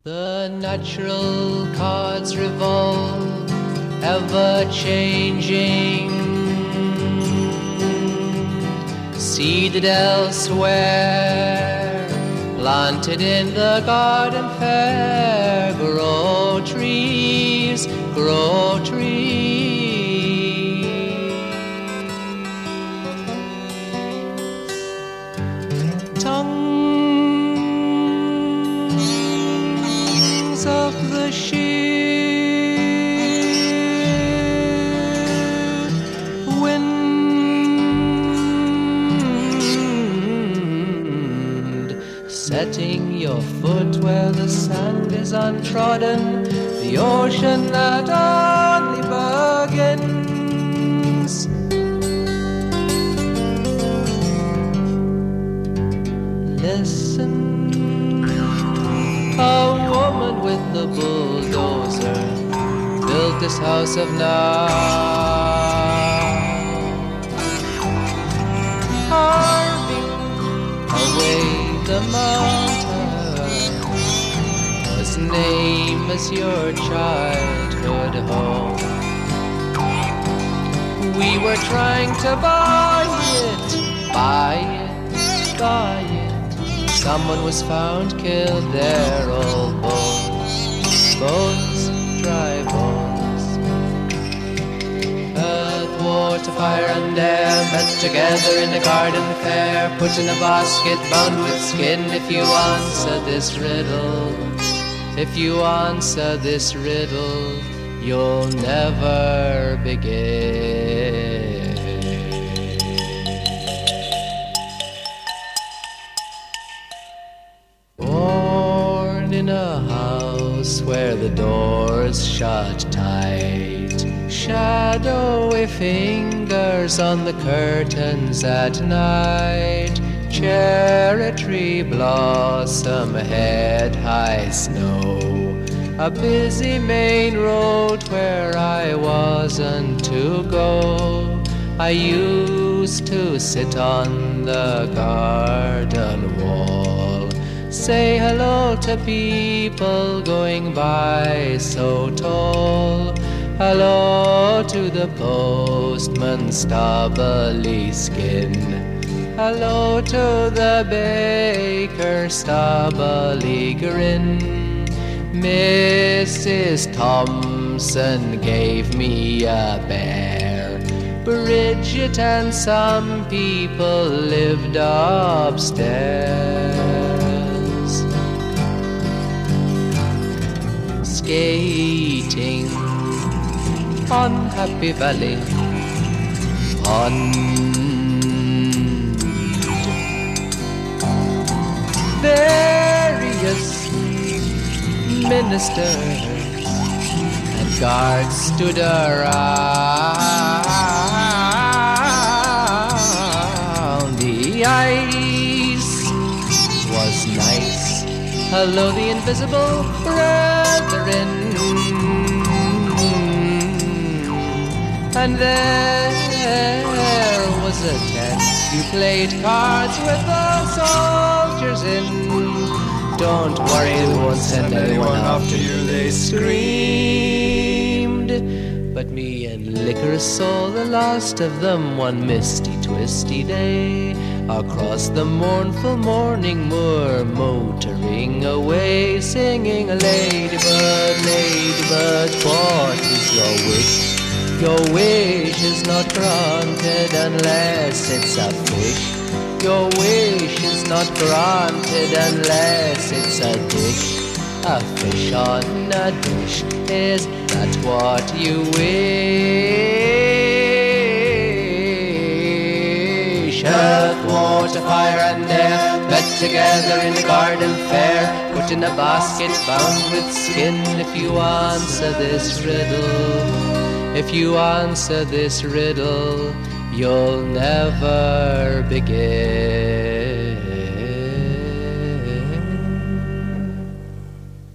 The natural cards revolve, ever changing, seeded elsewhere, planted in the garden fair. Grow trees, grow trees. Tongues of the sheer wind, setting your foot where the sand is untrodden, the ocean that only begins. Listen, a woman with the bulldozer built this house of now, carving away the mountain whose name is your childhood home. We were trying to buy it, buy it, buy it. Someone was found killed there, all bones, bones, dry bones. Earth, water, fire and air met together in a garden fair, put in a basket bound with skin. If you answer this riddle, if you answer this riddle, you'll never begin. Born in a house where the doors shut tight, shadowy fingers on the curtains at night, cherry tree blossom, head-high snow, a busy main road where I wasn't to go. I used to sit on the garden wall, say hello to people going by so tall. Hello to the postman's stubbly skin. Hello to the baker's stubbly grin. Mrs. Thompson gave me a bear. Bridget and some people lived upstairs. Skating on Happy Valley Pond, various ministers and guards stood around. The ice was nice. Hello, the invisible brethren. And there was a tent. You played cards with the soldiers in. Don't worry, we won't send anyone after you, they screamed. But me and Licorice saw the last of them one misty, twisty day, across the mournful morning moor, motoring away, singing, ladybird, ladybird, what is your wish? Your wish is not granted unless it's a fish. Your wish is not granted unless it's a dish. A fish on a dish, is that what you wish? Earth, water, fire and air met together in the garden fair, put in a basket bound with skin. If you answer this riddle, if you answer this riddle, you'll never begin.